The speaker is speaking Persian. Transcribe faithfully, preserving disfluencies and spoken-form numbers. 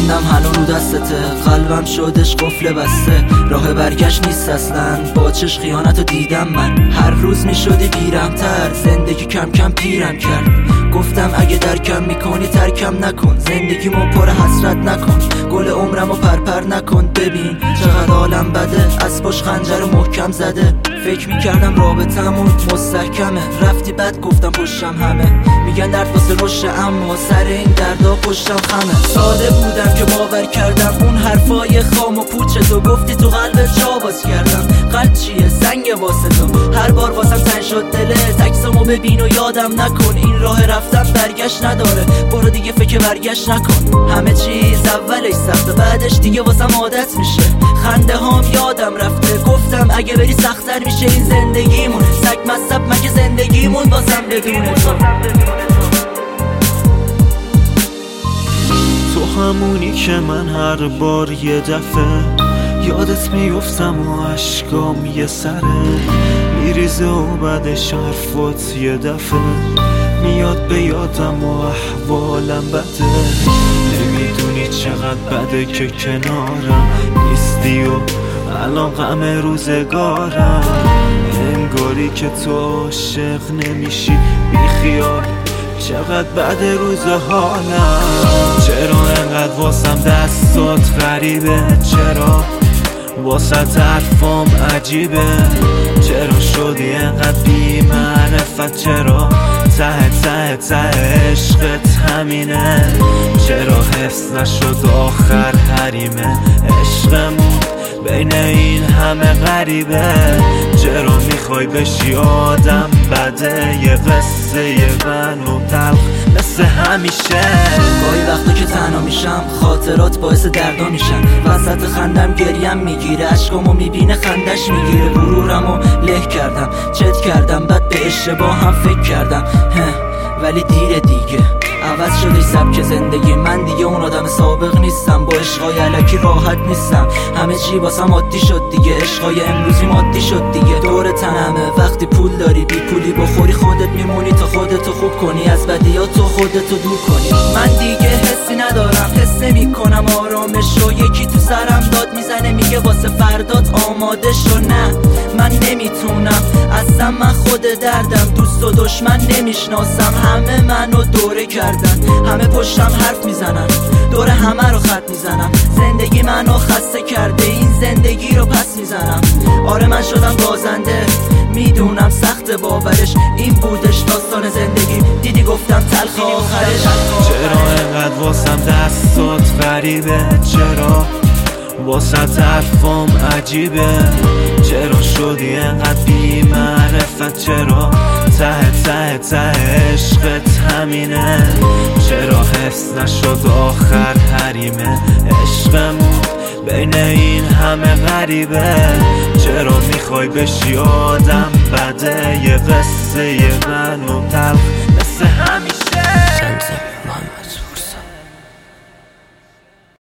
بندم هنو رو دستته، قلبم شدش قفل بسته، راه برگشت نیست اصلا، با چش خیانتو دیدم من. هر روز میشدی بیرمتر، زندگی کم کم پیرم کرد. گفتم اگه درکم میکنی ترکم نکن، زندگیمو پر حسرت نکن، گل عمرمو پرپر نکن. ببین چقدر عالم بده، از پشت خنجر محکم زده. فکر میکردم رابطمون مستحکمه، رفتی بد گفتم پشتم همه. میگن درد واسه رشد، اما سر این دردا پشتم خمه. ساده بودم که باور کردم اون حرفای خام و پوچ تو، گفتی تو قلبت جا باز کردم. قلب چیه سنگ واسه تو، هر بار واسم تنگ شد دلت. عکسامو ببین و یادم نکن، این راه رفتم برگشت نداره، برو دیگه فکر برگشت نکن. همه چیز اولش سخته، بعدش دیگه واسم عادت میشه. خنده هام یادم رفته، گفتم اگه بری سخت‌تر میشه این زندگیمون. سگ مصب مگه زندگیمون واسم بدون تو. تو همونی که من هر بار یه دفعه یادت میفتم و عشقام یه سره میریزه و بعدش حرفات یه دفعه میاد به یادم و احوالم بده. نمیدونی چقدر بده که کنارم نیستی و الان غم روزگارم. انگاری که تو عاشق نمیشی بیخیال، چقدر بد روز حالم. چرا انقدر واسم دستات غریبه، چرا واسه حرفام عجیبه، چرا شدی انقدر بی معرفت، چرا ته ته ته عشقت همینه، چرا حفظ نشد آخر حریمه عشقمون بین این همه غریبه. چرا میخوای بشی آدم بده، یه قصه من و تلخ مثل همیشه. گاهی وقتا که تنها میشم خاطرات باعث دردا میشن، وسط خندم گریم میگیره، عشقامو میبینه خندش میگیره. غرورمو له کردم چت کردم، بعد به اشتباه هم فکر کردم ولی دیره دیگه. عوض شدی سبک زندگی من، دیگه اون آدم سابق نیستم، با عشقای الکی راحت نیستم. همه چی واسم عادی شد دیگه، عشقای امروزی مادی شد دیگه. دور تنمه وقتی پول داری، بی پولی بخوری خودت میمونی تا خودتو خوب کنی، از بدیاتو خودتو دور کنی. من دیگه حسی ندارم، حس نمی کنم آرامشو. یکی تو سرم داد میزنه میگه واسه فردات آماده شو. نه من نمیتونم اصلا، من خود دردم، دوست و دشمن نمیشناسم. همه منو دوره کردن، همه پشتم حرف میزنن، دور همه رو خط میزنم. زندگی منو خسته کرده، این زندگی رو پس میزنم. آره من شدم بازنده، میدونم سخت باورش، این بودش داستان زندگی. دیدی گفتم تلخ آخرش. چرا انقدر واسم دستات غریبه، چرا واسه حرفام عجیبه، چرا شدی انقدر بی معرفت، چرا ته ته ته عشقت همینه، چرا حفظ نشد آخر حریمه عشقمون بین این همه غریبه. چرا میخوای بشی آدم بده، یه قصه من و تلخ مثل همین.